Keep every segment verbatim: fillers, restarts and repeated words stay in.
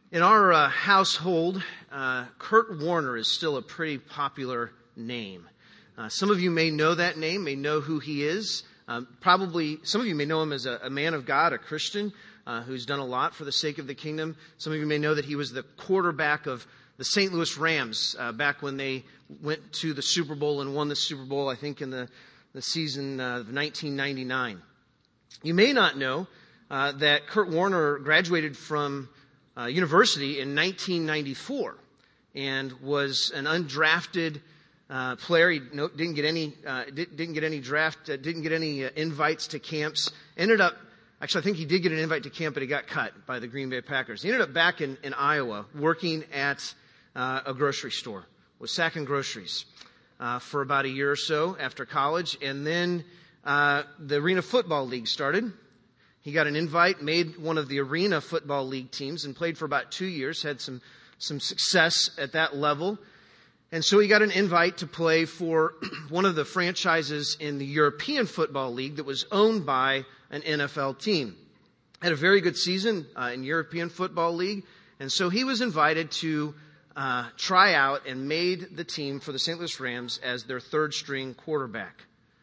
In our uh, household, uh, Kurt Warner is still a pretty popular name. Uh, some of you may know that name, may know who he is. Um, probably some of you may know him as a, a man of God, a Christian, uh, who's done a lot for the sake of the kingdom. Some of you may know that he was the quarterback of the Saint Louis Rams uh, back when they went to the Super Bowl and won the Super Bowl, I think, in the, the season uh, of nineteen ninety-nine. You may not know uh, that Kurt Warner graduated from Uh, university in nineteen ninety-four and was an undrafted uh, player. He no, didn't get any uh, did, didn't get any draft, uh, didn't get any uh, invites to camps. Ended up, actually, I think he did get an invite to camp, but he got cut by the Green Bay Packers. He ended up back in, in Iowa working at uh, a grocery store, was sacking groceries uh, for about a year or so after college, and then uh, the Arena Football League started. He got an invite, made one of the Arena Football League teams, and played for about two years, had some, some success at that level. And so he got an invite to play for one of the franchises in the European Football League that was owned by an N F L team. Had a very good season uh, in European Football League, and so he was invited to uh, try out and made the team for the Saint Louis Rams as their third string quarterback.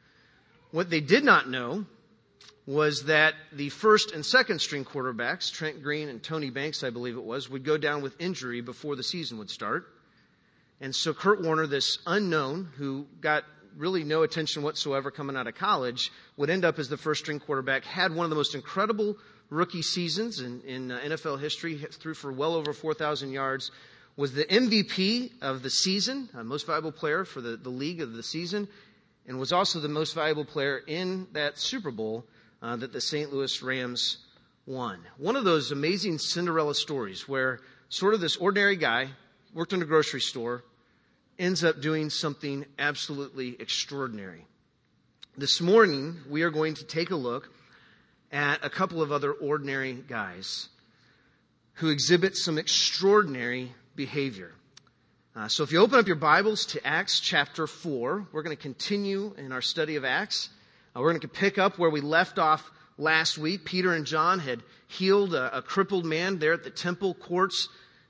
What they did not know was that the first and second string quarterbacks, Trent Green and Tony Banks, I believe it was, would go down with injury before the season would start. And so Kurt Warner, this unknown who got really no attention whatsoever coming out of college, would end up as the first string quarterback, had one of the most incredible rookie seasons in, in uh, N F L history, threw for well over four thousand yards, was the M V P of the season, uh, most valuable player for the, the league of the season, and was also the most valuable player in that Super Bowl Uh, that the Saint Louis Rams won. One of those amazing Cinderella stories where sort of this ordinary guy, worked in a grocery store, ends up doing something absolutely extraordinary. This morning, we are going to take a look at a couple of other ordinary guys who exhibit some extraordinary behavior. Uh, so if you open up your Bibles to Acts chapter four, we're going to continue in our study of Acts. Uh, we're going to pick up where we left off last week. Peter and John had healed a, a crippled man there at the temple courts,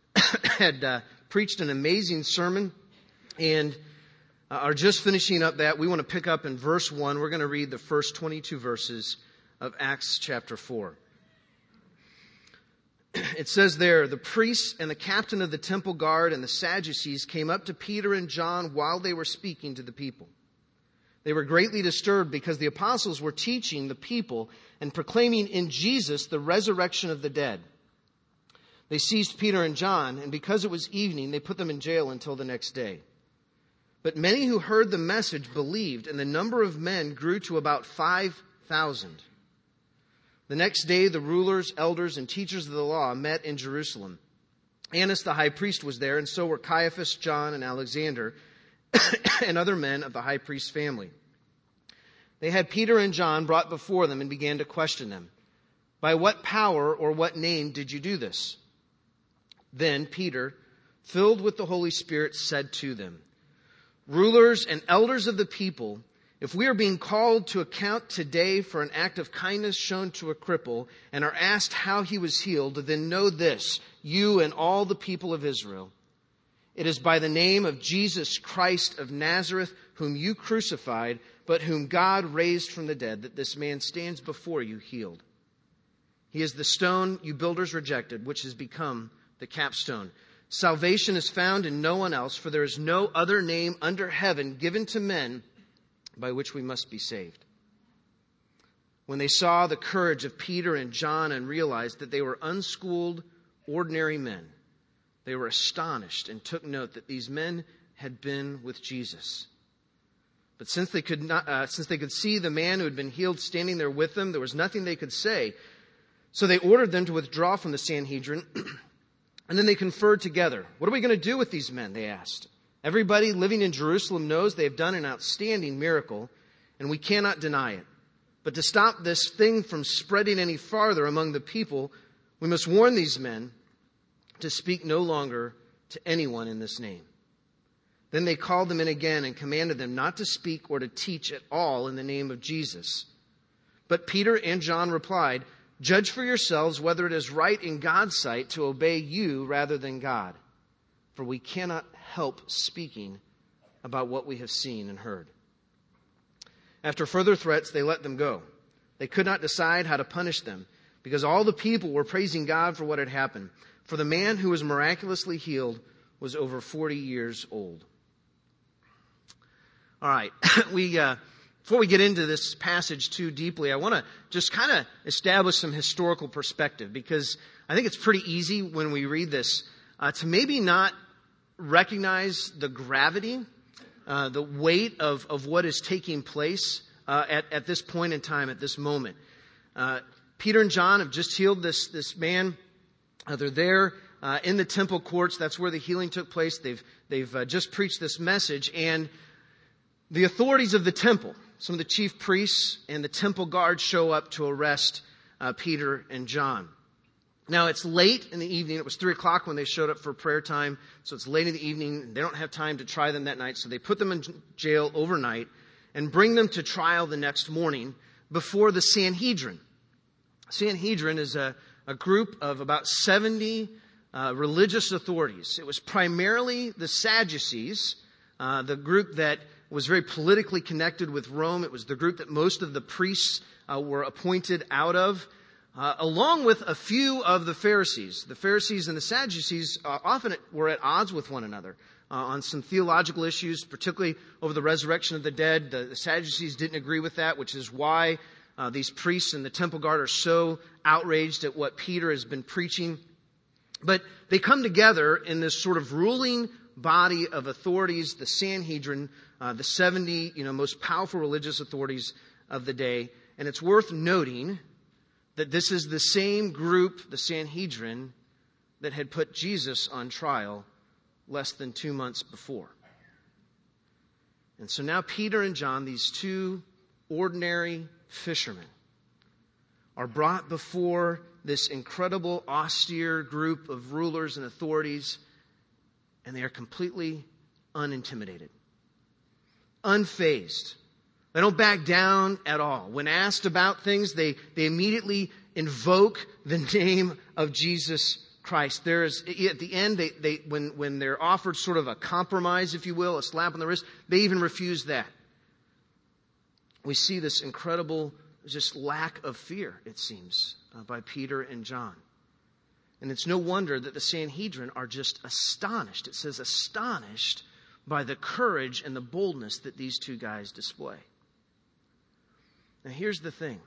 had uh, preached an amazing sermon, and uh, are just finishing up that. We want to pick up in verse one. We're going to read the first twenty-two verses of Acts chapter four. It says there, "The priests and the captain of the temple guard and the Sadducees came up to Peter and John while they were speaking to the people. They were greatly disturbed because the apostles were teaching the people and proclaiming in Jesus the resurrection of the dead. They seized Peter and John, and because it was evening, they put them in jail until the next day. But many who heard the message believed, and the number of men grew to about five thousand. The next day, the rulers, elders, and teachers of the law met in Jerusalem. Annas the high priest was there, and so were Caiaphas, John, and Alexander, and other men of the high priest's family. They had Peter and John brought before them and began to question them. 'By what power or what name did you do this?' Then Peter, filled with the Holy Spirit, said to them, 'Rulers and elders of the people, if we are being called to account today for an act of kindness shown to a cripple and are asked how he was healed, then know this, you and all the people of Israel. It is by the name of Jesus Christ of Nazareth, whom you crucified, but whom God raised from the dead, that this man stands before you healed. He is the stone you builders rejected, which has become the capstone. Salvation is found in no one else, for there is no other name under heaven given to men by which we must be saved.' When they saw the courage of Peter and John and realized that they were unschooled, ordinary men, they were astonished and took note that these men had been with Jesus. But since they could not, uh, since they could see the man who had been healed standing there with them, there was nothing they could say. So they ordered them to withdraw from the Sanhedrin, and then they conferred together. 'What are we going to do with these men?' they asked. 'Everybody living in Jerusalem knows they have done an outstanding miracle, and we cannot deny it. But to stop this thing from spreading any farther among the people, we must warn these men to speak no longer to anyone in this name.' Then they called them in again and commanded them not to speak or to teach at all in the name of Jesus. But Peter and John replied, Judge for yourselves whether it is right in God's sight to obey you rather than God. For we cannot help speaking about what we have seen and heard." After further threats, they let them go. They could not decide how to punish them, because all the people were praising God for what had happened. For the man who was miraculously healed was over forty years old. All right, we uh, before we get into this passage too deeply, I want to just kind of establish some historical perspective, because I think it's pretty easy when we read this uh, to maybe not recognize the gravity, uh, the weight of, of what is taking place uh, at, at this point in time, at this moment. Uh, Peter and John have just healed this, this man. Uh, they're there uh, in the temple courts. That's where the healing took place. They've, they've uh, just preached this message. And the authorities of the temple, some of the chief priests and the temple guards, show up to arrest uh, Peter and John. Now, it's late in the evening. It was three o'clock when they showed up for prayer time. So it's late in the evening. They don't have time to try them that night. So they put them in jail overnight and bring them to trial the next morning before the Sanhedrin. Sanhedrin is a, a group of about seventy uh, religious authorities. It was primarily the Sadducees, uh, the group that was very politically connected with Rome. It was the group that most of the priests uh, were appointed out of, uh, along with a few of the Pharisees. The Pharisees and the Sadducees uh, often were at odds with one another uh, on some theological issues, particularly over the resurrection of the dead. The, the Sadducees didn't agree with that, which is why uh, these priests and the temple guard are so outraged at what Peter has been preaching. But they come together in this sort of ruling body of authorities, the Sanhedrin, uh, the seventy, you know, most powerful religious authorities of the day. And it's worth noting that this is the same group, the Sanhedrin, that had put Jesus on trial less than two months before. And so now Peter and John, these two ordinary fishermen, are brought before this incredible, austere group of rulers and authorities, and they are completely unintimidated, unfazed. They don't back down at all. When asked about things, they, they immediately invoke the name of Jesus Christ. There is, at the end, they, they, when, when they're offered sort of a compromise, if you will, a slap on the wrist, they even refuse that. We see this incredible just lack of fear, it seems, uh, by Peter and John. And it's no wonder that the Sanhedrin are just astonished. It says astonished by the courage and the boldness that these two guys display. Now here's the thing.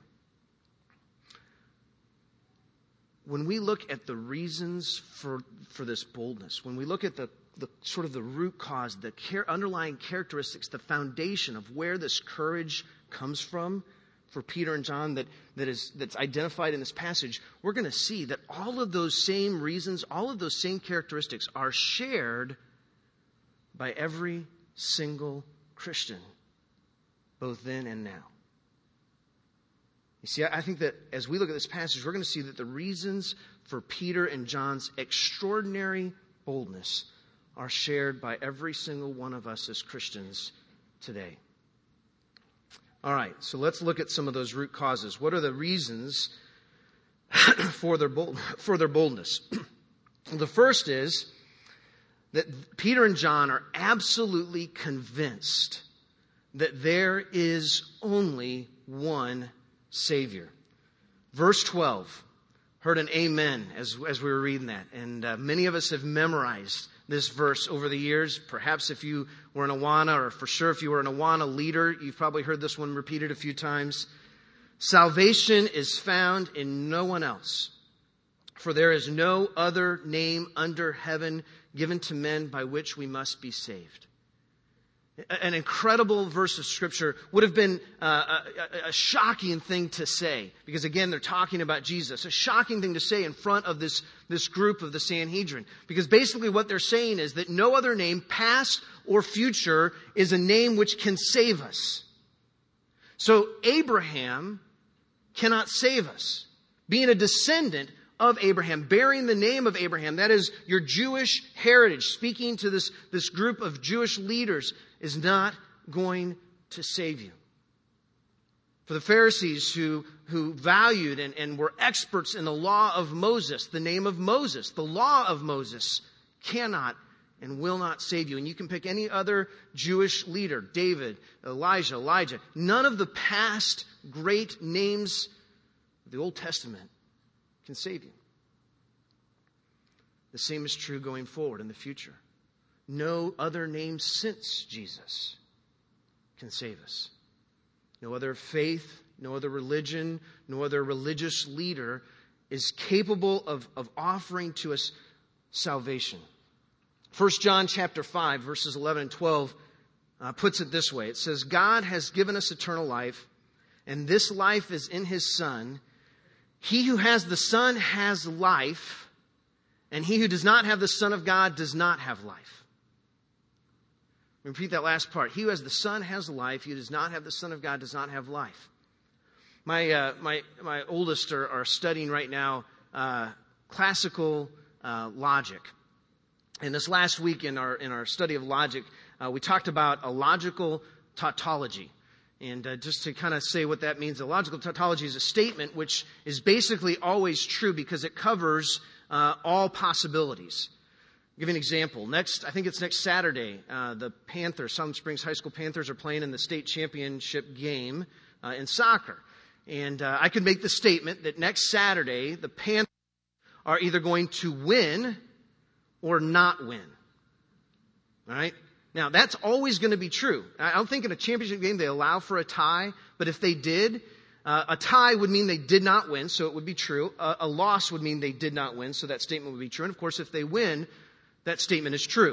When we look at the reasons for, for this boldness, when we look at the, the sort of the root cause, the care, underlying characteristics, the foundation of where this courage comes from for Peter and John that, that is, that's identified in this passage, we're going to see that all of those same reasons, all of those same characteristics are shared by every single Christian, both then and now. You see, I think that as we look at this passage, we're going to see that the reasons for Peter and John's extraordinary boldness are shared by every single one of us as Christians today. All right, so let's look at some of those root causes. What are the reasons for their bold, for their boldness? The first is that Peter and John are absolutely convinced that there is only one Savior. Verse twelve, heard an amen as, as we were reading that. And uh, many of us have memorized this verse over the years. Perhaps if you were an Awana, or for sure if you were an Awana leader, you've probably heard this one repeated a few times. Salvation is found in no one else, for there is no other name under heaven given to men by which we must be saved. An incredible verse of Scripture. Would have been uh, a, a shocking thing to say, because again, they're talking about Jesus. A shocking thing to say in front of this, this group of the Sanhedrin. Because basically what they're saying is that no other name, past or future, is a name which can save us. So Abraham cannot save us. Being a descendant of Abraham, bearing the name of Abraham, that is your Jewish heritage, speaking to this, this group of Jewish leaders, is not going to save you. For the Pharisees who, who valued and, and were experts in the law of Moses, the name of Moses, the law of Moses cannot and will not save you. And you can pick any other Jewish leader, David, Elijah, Elijah. None of the past great names of the Old Testament can save you. The same is true going forward in the future. No other name since Jesus can save us. No other faith, no other religion, no other religious leader is capable of, of offering to us salvation. First John chapter five, verses eleven and twelve uh, puts it this way. It says, God has given us eternal life, and this life is in His Son. He who has the Son has life, and he who does not have the Son of God does not have life. Repeat that last part. He who has the Son has life. He who does not have the Son of God does not have life. My uh, my my oldest are, are studying right now uh, classical uh, logic. And this last week in our in our study of logic, uh, we talked about a logical tautology. And uh, just to kind of say what that means, a logical tautology is a statement which is basically always true because it covers uh, all possibilities. I'll give you an example. Next, I think it's next Saturday, uh, the Panthers, Southern Springs High School Panthers, are playing in the state championship game uh, in soccer. And uh, I could make the statement that next Saturday, the Panthers are either going to win or not win. All right? Now, that's always going to be true. I don't think in a championship game they allow for a tie, but if they did, uh, a tie would mean they did not win, so it would be true. A, a loss would mean they did not win, so that statement would be true. And of course, if they win, that statement is true.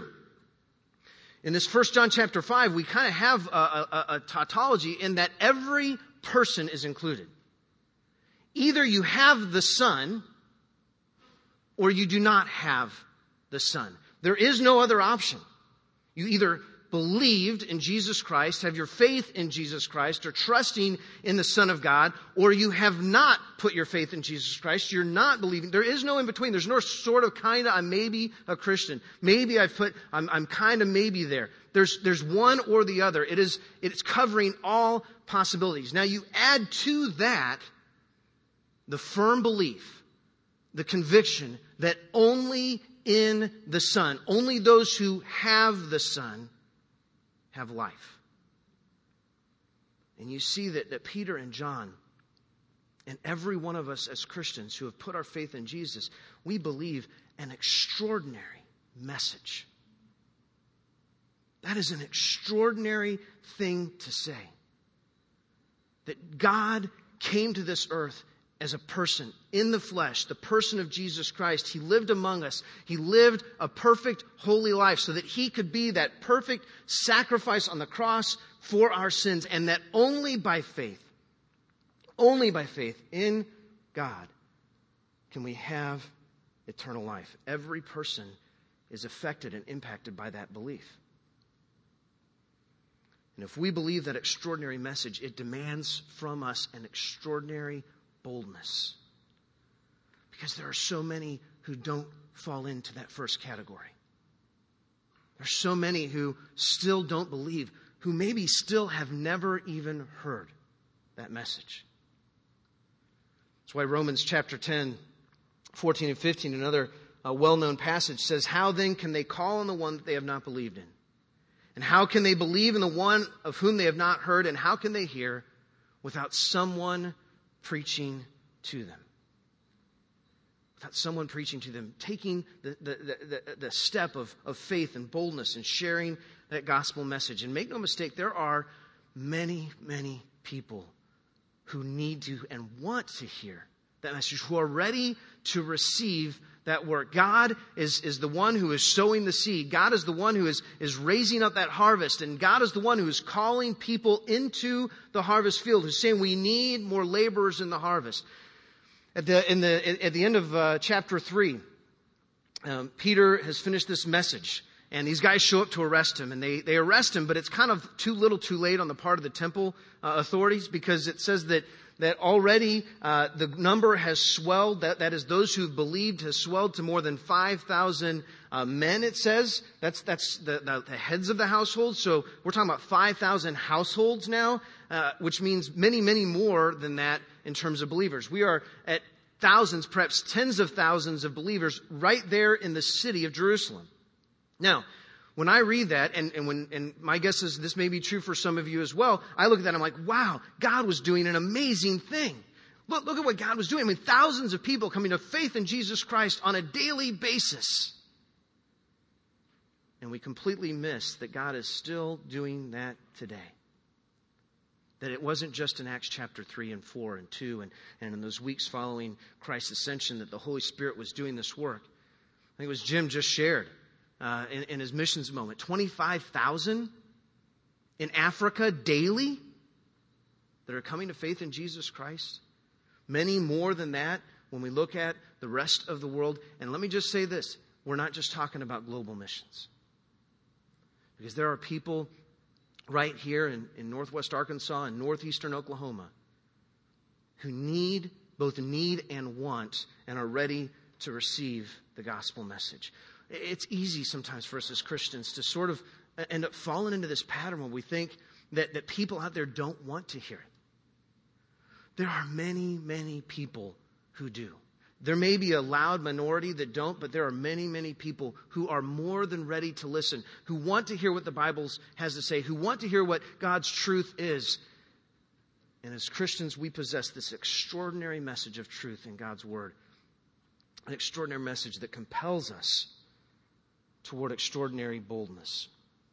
In this First John chapter five, we kind of have a, a, a tautology in that every person is included. Either you have the Son or you do not have the Son. There is no other option. You either believed in Jesus Christ, have your faith in Jesus Christ, or trusting in the Son of God, or you have not put your faith in Jesus Christ. You're not believing. There is no in between. There's no sort of kind of, I'm maybe a Christian. Maybe I've put, I'm, I'm kind of maybe there. There's, there's one or the other. It is, it's covering all possibilities. Now you add to that the firm belief, the conviction that only in the Son, only those who have the Son have life. And you see that, that Peter and John and every one of us as Christians who have put our faith in Jesus, we believe an extraordinary message. That is an extraordinary thing to say. That God came to this earth as a person in the flesh, the person of Jesus Christ. He lived among us. He lived a perfect, holy life so that He could be that perfect sacrifice on the cross for our sins, and that only by faith, only by faith in God can we have eternal life. Every person is affected and impacted by that belief. And if we believe that extraordinary message, it demands from us an extraordinary boldness. Because there are so many who don't fall into that first category. There's so many who still don't believe, who maybe still have never even heard that message. That's why Romans chapter ten, fourteen and fifteen, another uh, well-known passage, says, how then can they call on the one that they have not believed in? And how can they believe in the one of whom they have not heard? And how can they hear without someone preaching to them? Without someone preaching to them, taking the, the, the, the step of, of faith and boldness and sharing that gospel message. And make no mistake, there are many, many people who need to and want to hear that message, who are ready to receive that work. God is, is the one who is sowing the seed. God is the one who is, is raising up that harvest. And God is the one who is calling people into the harvest field, who's saying we need more laborers in the harvest. At the, in the, at the end of uh, chapter three, um, Peter has finished this message. And these guys show up to arrest him. And they, they arrest him, but it's kind of too little too late on the part of the temple uh, authorities, because it says that that already uh, the number has swelled. That, that is, those who've believed has swelled to more than five thousand uh, men, it says. That's that's the, the, the heads of the household. So we're talking about five thousand households now, uh, which means many, many more than that in terms of believers. We are at thousands, perhaps tens of thousands of believers right there in the city of Jerusalem. Now, when I read that, and, and when and my guess is this may be true for some of you as well, I look at that and I'm like, wow, God was doing an amazing thing. Look, look at what God was doing. I mean, thousands of people coming to faith in Jesus Christ on a daily basis. And we completely miss that God is still doing that today. That it wasn't just in Acts chapter three and four and two and, and in those weeks following Christ's ascension that the Holy Spirit was doing this work. I think it was Jim just shared. Uh, in, in his missions moment, twenty-five thousand in Africa daily that are coming to faith in Jesus Christ. Many more than that when we look at the rest of the world. And let me just say this, we're not just talking about global missions. Because there are people right here in, in northwest Arkansas and northeastern Oklahoma who need, both need and want, and are ready to receive the gospel message. It's easy sometimes for us as Christians to sort of end up falling into this pattern where we think that, that people out there don't want to hear it. There are many, many people who do. There may be a loud minority that don't, but there are many, many people who are more than ready to listen, who want to hear what the Bible has to say, who want to hear what God's truth is. And as Christians, we possess this extraordinary message of truth in God's Word. An extraordinary message that compels us toward extraordinary boldness.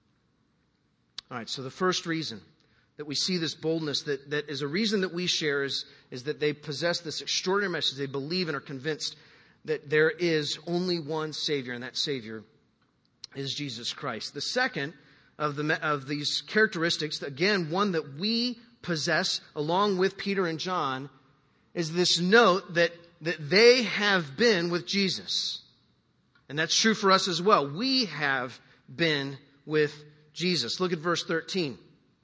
All right, so the first reason that we see this boldness, that, that is a reason that we share, is, is that they possess this extraordinary message. They believe and are convinced that there is only one Savior, and that Savior is Jesus Christ. The second of, the, of these characteristics, again, one that we possess along with Peter and John, is this note that, that they have been with Jesus. And that's true for us as well. We have been with Jesus. Look at verse thirteen.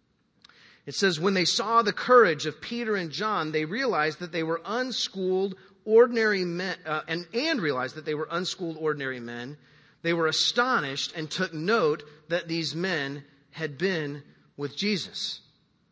It says, when they saw the courage of Peter and John, they realized that they were unschooled, ordinary men, uh, and, and realized that they were unschooled, ordinary men. They were astonished and took note that these men had been with Jesus.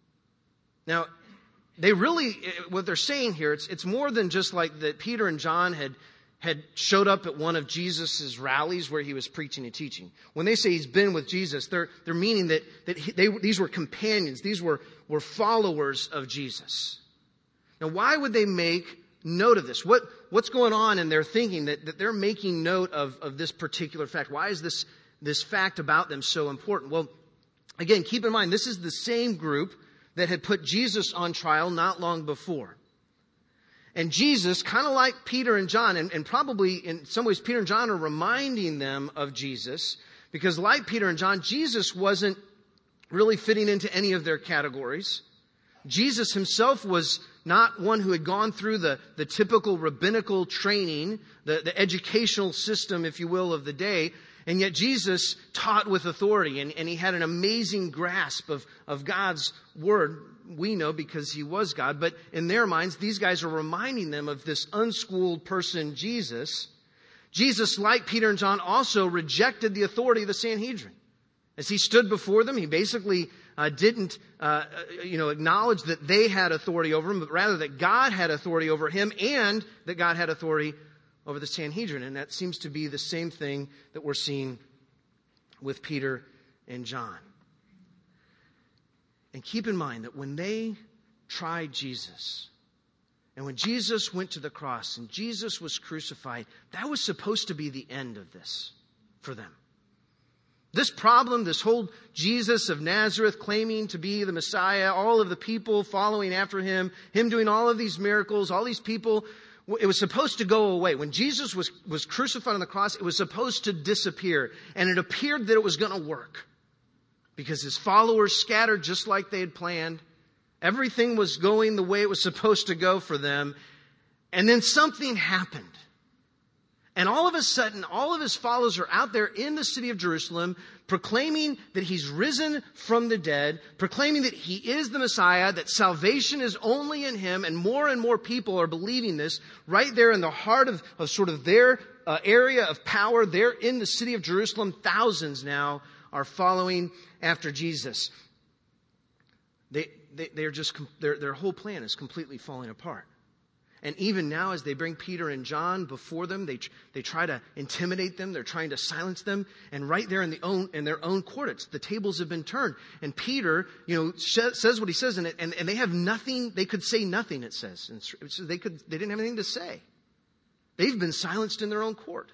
Now, they really, what they're saying here, it's, it's more than just like that Peter and John had had showed up at one of Jesus' rallies where he was preaching and teaching. When they say he's been with Jesus, they're, they're meaning that, that he, they, these were companions. These were, were followers of Jesus. Now, why would they make note of this? What, what's going on in their thinking that, that they're making note of, of this particular fact? Why is this, this fact about them so important? Well, again, keep in mind, this is the same group that had put Jesus on trial not long before. And Jesus, kind of like Peter and John, and, and probably in some ways Peter and John are reminding them of Jesus, because like Peter and John, Jesus wasn't really fitting into any of their categories. Jesus himself was not one who had gone through the, the typical rabbinical training, the, the educational system, if you will, of the day. And yet Jesus taught with authority, and, and he had an amazing grasp of, of God's word. We know because he was God, but in their minds, these guys are reminding them of this unschooled person, Jesus. Jesus, like Peter and John, also rejected the authority of the Sanhedrin. As he stood before them, he basically uh, didn't, uh, you know, acknowledge that they had authority over him, but rather that God had authority over him and that God had authority over the Sanhedrin. And that seems to be the same thing that we're seeing with Peter and John. And keep in mind that when they tried Jesus, and when Jesus went to the cross and Jesus was crucified, that was supposed to be the end of this for them. This problem, this whole Jesus of Nazareth claiming to be the Messiah, all of the people following after him, him doing all of these miracles, all these people, it was supposed to go away. When Jesus was, was crucified on the cross, it was supposed to disappear. And it appeared that it was going to work. Because his followers scattered just like they had planned. Everything was going the way it was supposed to go for them. And then something happened. And all of a sudden, all of his followers are out there in the city of Jerusalem proclaiming that he's risen from the dead, proclaiming that he is the Messiah, that salvation is only in him, and more and more people are believing this right there in the heart of, of sort of their uh, area of power. There in the city of Jerusalem, thousands now are following after Jesus. They, they, they're just, their, their whole plan is completely falling apart. And even now, as they bring Peter and John before them, they they try to intimidate them. They're trying to silence them. And right there in the own in their own court, it's, the tables have been turned. And Peter, you know, says what he says, and, it, and and they have nothing. They could say nothing. It says, and so they could. They didn't have anything to say. They've been silenced in their own court.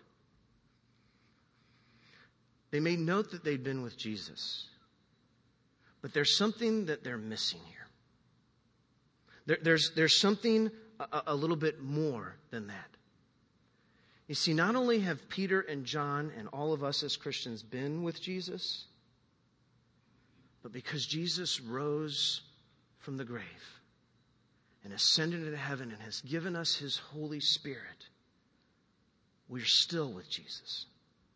They made note that they'd been with Jesus, but there's something that they're missing here. There, there's there's something A, a little bit more than that. You see, not only have Peter and John and all of us as Christians been with Jesus, but because Jesus rose from the grave and ascended into heaven and has given us his Holy Spirit, we're still with Jesus.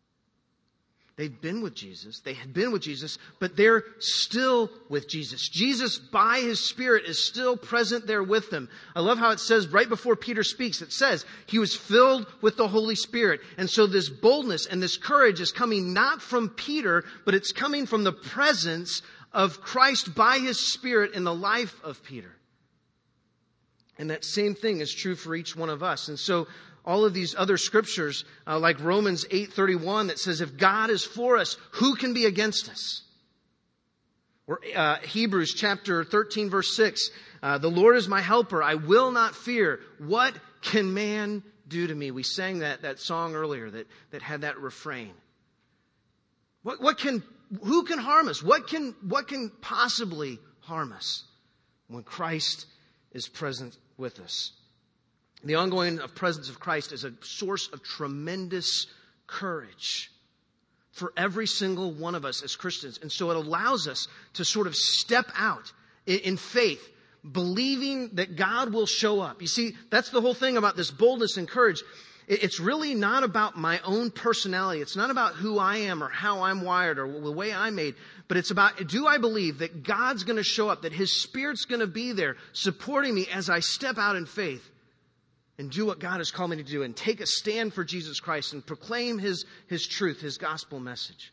They've been with Jesus. They had been with Jesus, but they're still with Jesus. Jesus, by his Spirit, is still present there with them. I love how it says right before Peter speaks, it says he was filled with the Holy Spirit. And so this boldness and this courage is coming not from Peter, but it's coming from the presence of Christ by his Spirit in the life of Peter. And that same thing is true for each one of us. And so all of these other scriptures, uh, like Romans eight thirty-one, that says, if God is for us, who can be against us? Or uh, Hebrews chapter thirteen, verse six, uh, the Lord is my helper. I will not fear. What can man do to me? We sang that, that song earlier that, that had that refrain. What, what can, who can harm us? What can, what can possibly harm us when Christ is present with us? The ongoing presence of Christ is a source of tremendous courage for every single one of us as Christians. And so it allows us to sort of step out in faith, believing that God will show up. You see, that's the whole thing about this boldness and courage. It's really not about my own personality. It's not about who I am or how I'm wired or the way I'm made. But it's about, do I believe that God's going to show up, that his Spirit's going to be there supporting me as I step out in faith and do what God has called me to do and take a stand for Jesus Christ and proclaim his, his truth, his gospel message.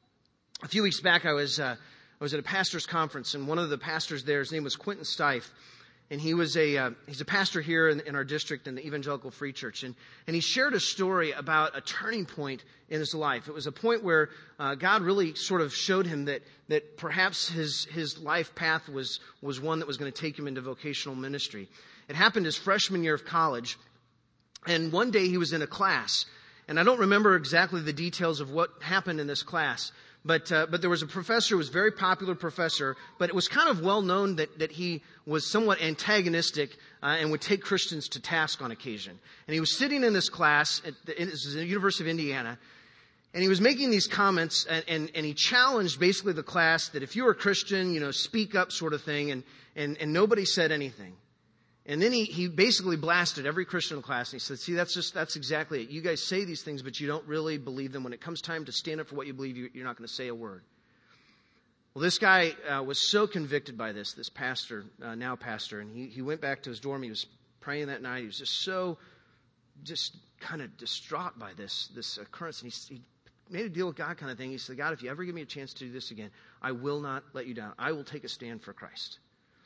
A few weeks back, I was, uh, I was at a pastor's conference, and one of the pastors there, his name was Quentin Stife, and he was a, uh, he's a pastor here in, in our district in the Evangelical Free Church, and, and he shared a story about a turning point in his life. It was a point where uh, God really sort of showed him that, that perhaps his, his life path was, was one that was going to take him into vocational ministry. It happened his freshman year of college, and one day he was in a class, and I don't remember exactly the details of what happened in this class, but uh, but there was a professor who was a very popular professor, but it was kind of well known that, that he was somewhat antagonistic uh, and would take Christians to task on occasion. And he was sitting in this class at the, this is the University of Indiana, and he was making these comments, and, and, and he challenged basically the class that if you're a Christian, you know, speak up sort of thing, and, and, and nobody said anything. And then he, he basically blasted every Christian in the class. And he said, see, that's just, that's exactly it. You guys say these things, but you don't really believe them. When it comes time to stand up for what you believe, you, you're not going to say a word. Well, this guy uh, was so convicted by this, this pastor, uh, now pastor, and he, he went back to his dorm. He was praying that night. He was just so, just kind of distraught by this, this occurrence. And he, he made a deal with God kind of thing. He said, God, if you ever give me a chance to do this again, I will not let you down. I will take a stand for Christ.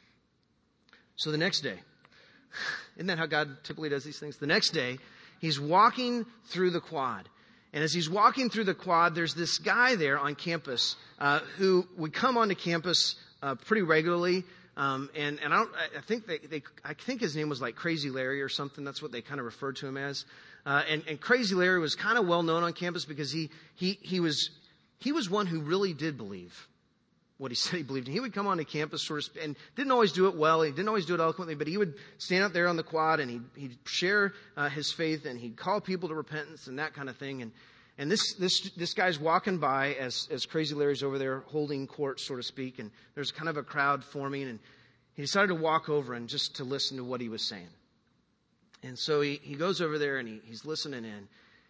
So the next day, isn't that how God typically does these things? The next day, he's walking through the quad. And as he's walking through the quad, there's this guy there on campus uh, who would come onto campus uh, pretty regularly. Um, and and I, don't, I think they, they I think his name was like Crazy Larry or something. That's what they kind of referred to him as. Uh, and, and Crazy Larry was kind of well known on campus because he he he was he was one who really did believe what he said he believed in. He would come onto campus sort of, and didn't always do it well. He didn't always do it eloquently, but he would stand out there on the quad and he'd, he'd share uh, his faith and he'd call people to repentance and that kind of thing. And and this this this guy's walking by as as Crazy Larry's over there holding court, so to speak, and there's kind of a crowd forming, and he decided to walk over and just to listen to what he was saying. And so he, he goes over there and he, he's listening in.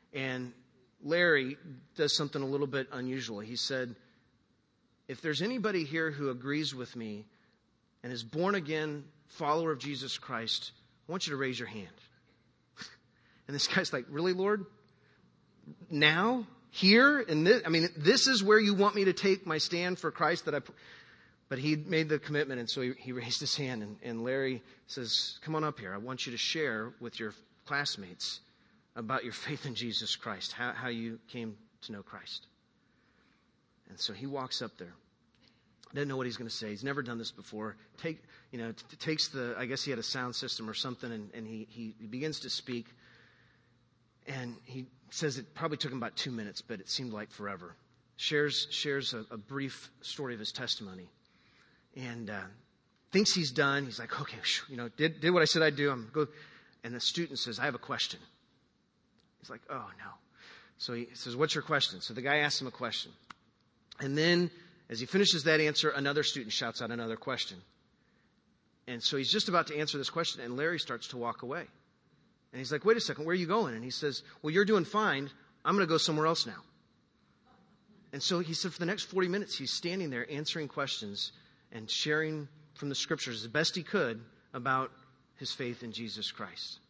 And Larry does something a little bit unusual. He said, if there's anybody here who agrees with me and is born again follower of Jesus Christ, I want you to raise your hand. And this guy's like, really, Lord? Now? Here? In this? I mean, this is where you want me to take my stand for Christ? That I, But he made the commitment, and so he, he raised his hand. And, and Larry says, come on up here. I want you to share with your classmates about your faith in Jesus Christ, how, how you came to know Christ. And so he walks up there. Doesn't know what he's going to say. He's never done this before. Take, you know, t- takes the, I guess he had a sound system or something, and, and he, he, he begins to speak. And he says it probably took him about two minutes, but it seemed like forever. Shares, shares a, a brief story of his testimony. And uh, thinks he's done. He's like, okay, you know, did, did what I said I'd do. I'm go. And the student says, I have a question. He's like, oh, no. So he says, what's your question? So the guy asks him a question. And then as he finishes that answer, another student shouts out another question. And so he's just about to answer this question, and Larry starts to walk away. And he's like, wait a second, where are you going? And he says, well, you're doing fine. I'm going to go somewhere else now. And so he said for the next forty minutes, he's standing there answering questions and sharing from the scriptures as best he could about his faith in Jesus Christ.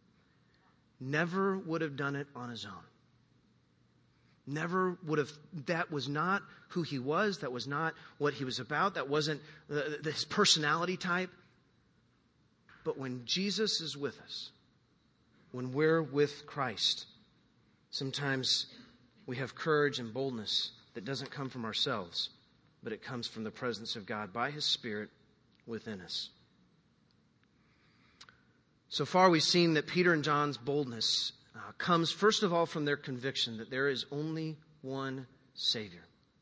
Never would have done it on his own. Never would have, that was not who he was. That was not what he was about. That wasn't the, the, his personality type. But when Jesus is with us, when we're with Christ, sometimes we have courage and boldness that doesn't come from ourselves, but it comes from the presence of God by His Spirit within us. So far we've seen that Peter and John's boldness uh, comes first of all from their conviction that there is only one Savior.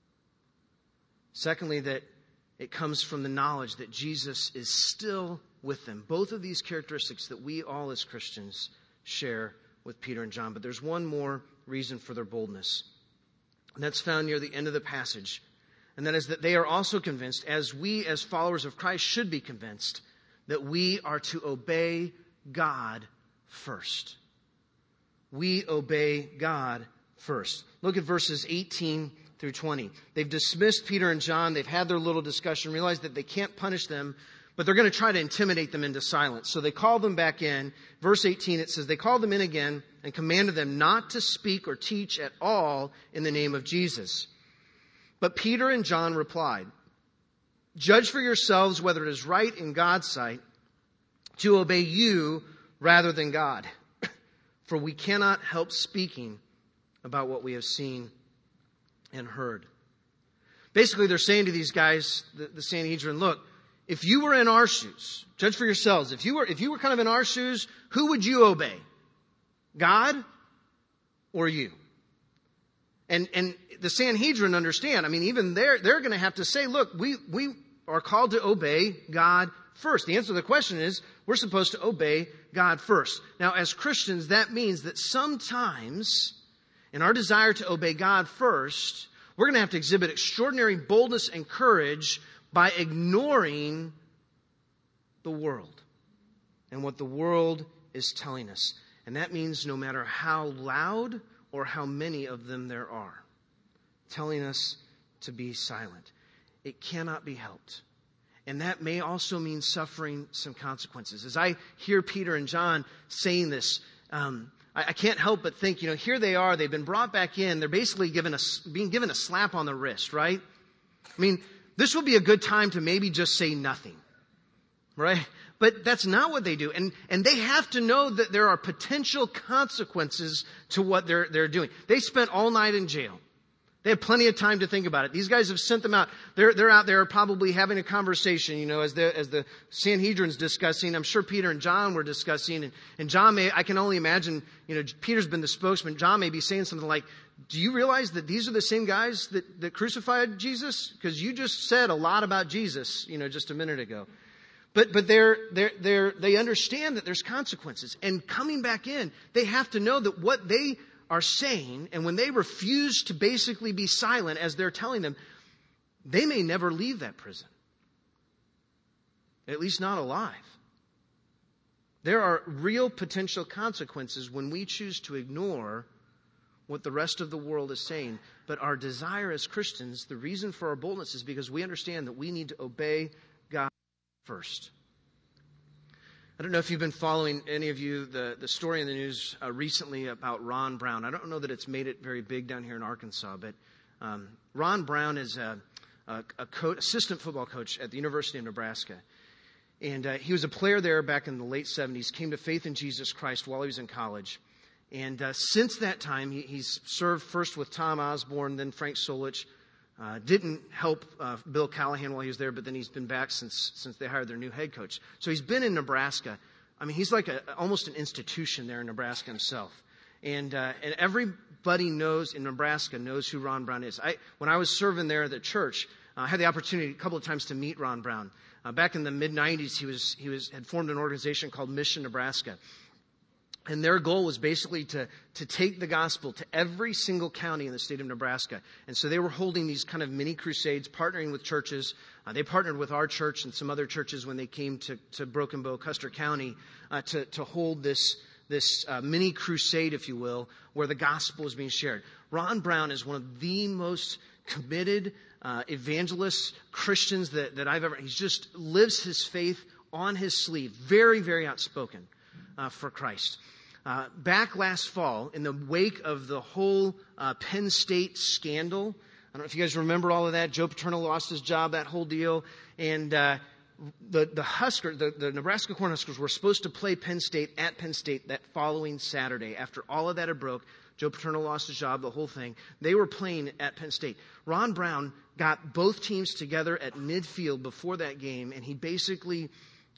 Secondly, that it comes from the knowledge that Jesus is still with them. Both of these characteristics that we all as Christians share with Peter and John. But there's one more reason for their boldness. And that's found near the end of the passage. And that is that they are also convinced, as we as followers of Christ should be convinced, that we are to obey God first. We obey God first. Look at verses eighteen through twenty. They've dismissed Peter and John. They've had their little discussion, realized that they can't punish them, but they're going to try to intimidate them into silence. So they call them back in. Verse eighteen, it says, they called them in again and commanded them not to speak or teach at all in the name of Jesus. But Peter and John replied, judge for yourselves whether it is right in God's sight to obey you rather than God. For we cannot help speaking about what we have seen and heard. Basically, they're saying to these guys, the, the Sanhedrin, look, if you were in our shoes, judge for yourselves. If you were, if you were kind of in our shoes, who would you obey? God or you? And, and the Sanhedrin understand. I mean, even they're, they're going to have to say, look, we, we are called to obey God first. The answer to the question is, we're supposed to obey God first. Now, as Christians, that means that sometimes in our desire to obey God first, we're going to have to exhibit extraordinary boldness and courage by ignoring the world and what the world is telling us. And that means no matter how loud or how many of them there are, telling us to be silent. It cannot be helped. And that may also mean suffering some consequences. As I hear Peter and John saying this, um, I, I can't help but think, you know, here they are. They've been brought back in. They're basically given a, being given a slap on the wrist, right? I mean, this would be a good time to maybe just say nothing, right? But that's not what they do. And, and they have to know that there are potential consequences to what they're, they're doing. They spent all night in jail. They have plenty of time to think about it. These guys have sent them out. They're, they're out there probably having a conversation, you know, as the, as the Sanhedrin's discussing. I'm sure Peter and John were discussing. And, and John may, I can only imagine, you know, Peter's been the spokesman. John may be saying something like, do you realize that these are the same guys that, that crucified Jesus? Because you just said a lot about Jesus, you know, just a minute ago. But, but they're, they're, they're, they understand that there's consequences. And coming back in, they have to know that what they are saying, and when they refuse to basically be silent as they're telling them, they may never leave that prison. At least not alive. There are real potential consequences when we choose to ignore what the rest of the world is saying. But our desire as Christians, the reason for our boldness is because we understand that we need to obey God first. I don't know if you've been following, any of you, the, the story in the news uh, recently about Ron Brown. I don't know that it's made it very big down here in Arkansas, but um, Ron Brown is a, a, a co- assistant football coach at the University of Nebraska. And uh, he was a player there back in the late seventies, came to faith in Jesus Christ while he was in college. And uh, since that time, he, he's served first with Tom Osborne, then Frank Solich. Uh, didn't help uh, Bill Callahan while he was there, but then he's been back since since they hired their new head coach. So he's been in Nebraska. I mean, he's like a, almost an institution there in Nebraska himself. And uh, and everybody knows in Nebraska knows who Ron Brown is. I when I was serving there at the church, uh, I had the opportunity a couple of times to meet Ron Brown. Uh, back in the mid nineties, he was he was had formed an organization called Mission Nebraska. And their goal was basically to, to take the gospel to every single county in the state of Nebraska. And so they were holding these kind of mini crusades, partnering with churches. Uh, they partnered with our church and some other churches when they came to, to Broken Bow, Custer County, uh, to, to hold this, this uh, mini crusade, if you will, where the gospel is being shared. Ron Brown is one of the most committed uh, evangelists, Christians that, that I've ever... He just lives his faith on his sleeve. Very, very outspoken uh, for Christ. Uh, back last fall, in the wake of the whole uh, Penn State scandal, I don't know if you guys remember all of that. Joe Paterno lost his job, that whole deal. And uh, the, the Husker, the, the Nebraska Cornhuskers were supposed to play Penn State at Penn State that following Saturday. After all of that had broke, Joe Paterno lost his job, the whole thing. They were playing at Penn State. Ron Brown got both teams together at midfield before that game, and he basically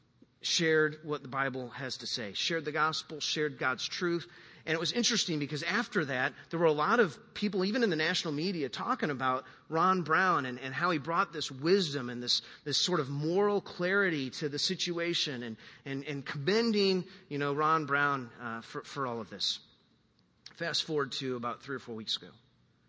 shared what the Bible has to say, shared the gospel, shared God's truth. And it was interesting because after that, there were a lot of people, even in the national media, talking about Ron Brown and, and how he brought this wisdom and this, this sort of moral clarity to the situation and, and, and commending, you know, Ron Brown uh, for, for all of this. Fast forward to about three or four weeks ago,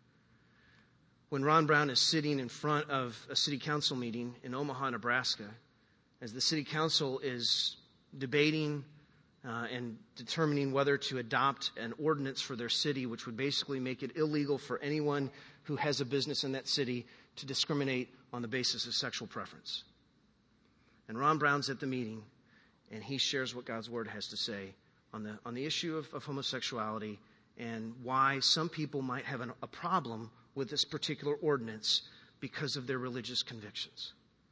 when Ron Brown is sitting in front of a city council meeting in Omaha, Nebraska, as the city council is debating uh, and determining whether to adopt an ordinance for their city, which would basically make it illegal for anyone who has a business in that city to discriminate on the basis of sexual preference. And Ron Brown's at the meeting, and he shares what God's Word has to say on the on the issue of, of homosexuality and why some people might have an, a problem with this particular ordinance because of their religious convictions.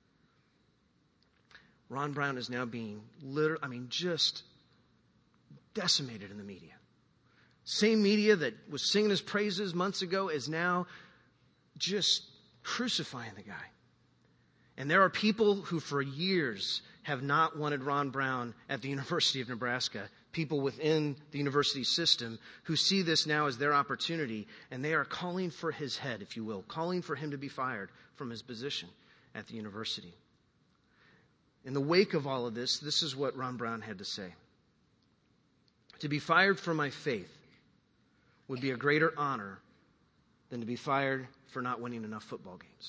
Ron Brown is now being, literally, I mean, just decimated in the media. Same media that was singing his praises months ago is now just crucifying the guy. And there are people who for years have not wanted Ron Brown at the University of Nebraska, people within the university system who see this now as their opportunity, and they are calling for his head, if you will, calling for him to be fired from his position at the university. In the wake of all of this, this is what Ron Brown had to say. To be fired for my faith would be a greater honor than to be fired for not winning enough football games.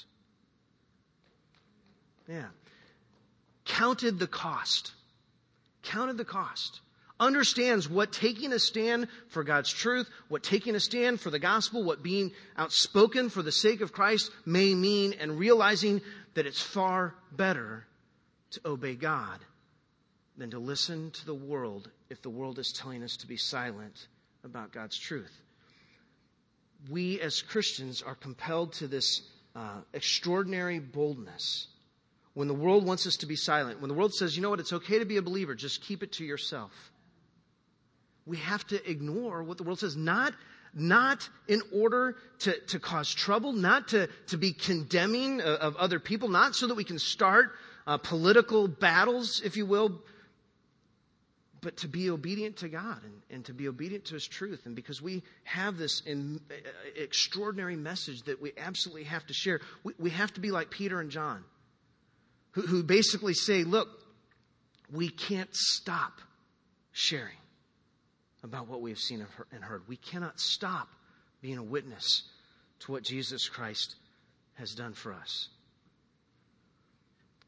Yeah. Counted the cost. Counted the cost. Understands what taking a stand for God's truth, what taking a stand for the gospel, what being outspoken for the sake of Christ may mean, and realizing that it's far better to obey God than to listen to the world if the world is telling us to be silent about God's truth. We as Christians are compelled to this uh, extraordinary boldness when the world wants us to be silent. When the world says, you know what, it's okay to be a believer, just keep it to yourself. We have to ignore what the world says, not, not in order to, to cause trouble, not to, to be condemning of, of other people, not so that we can start uh, political battles, if you will, but to be obedient to God and, and to be obedient to His truth. And because we have this in, uh, extraordinary message that we absolutely have to share, we, we have to be like Peter and John, who, who basically say, look, we can't stop sharing about what we have seen and heard. We cannot stop being a witness to what Jesus Christ has done for us.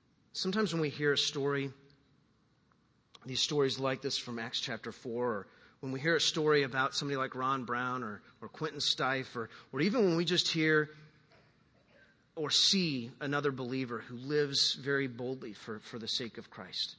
Sometimes when we hear a story, these stories like this from Acts chapter four, or when we hear a story about somebody like Ron Brown or, or Quentin Stife, or, or even when we just hear or see another believer who lives very boldly for, for the sake of Christ,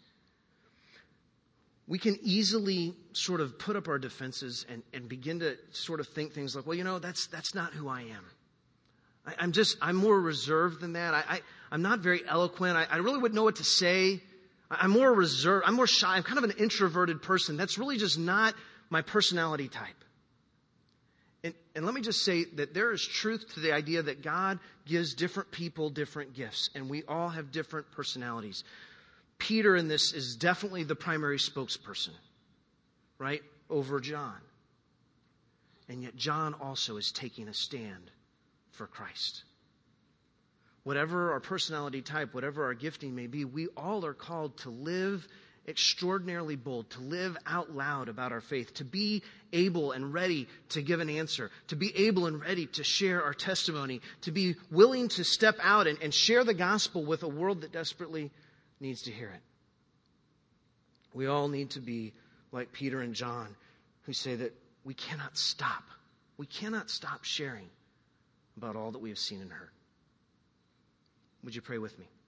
we can easily sort of put up our defenses and, and begin to sort of think things like, well, you know, that's that's not who I am. I, I'm just, I'm more reserved than that. I, I, I'm not very eloquent. I, I really wouldn't know what to say. I, I'm more reserved. I'm more shy. I'm kind of an introverted person. That's really just not my personality type. And, and let me just say that there is truth to the idea that God gives different people different gifts, and we all have different personalities. Peter in this is definitely the primary spokesperson, right, over John. And yet John also is taking a stand for Christ. Whatever our personality type, whatever our gifting may be, we all are called to live extraordinarily bold, to live out loud about our faith, to be able and ready to give an answer, to be able and ready to share our testimony, to be willing to step out and, and share the gospel with a world that desperately needs to hear it. We all need to be like Peter and John, who say that we cannot stop. We cannot stop sharing about all that we have seen and heard. Would you pray with me?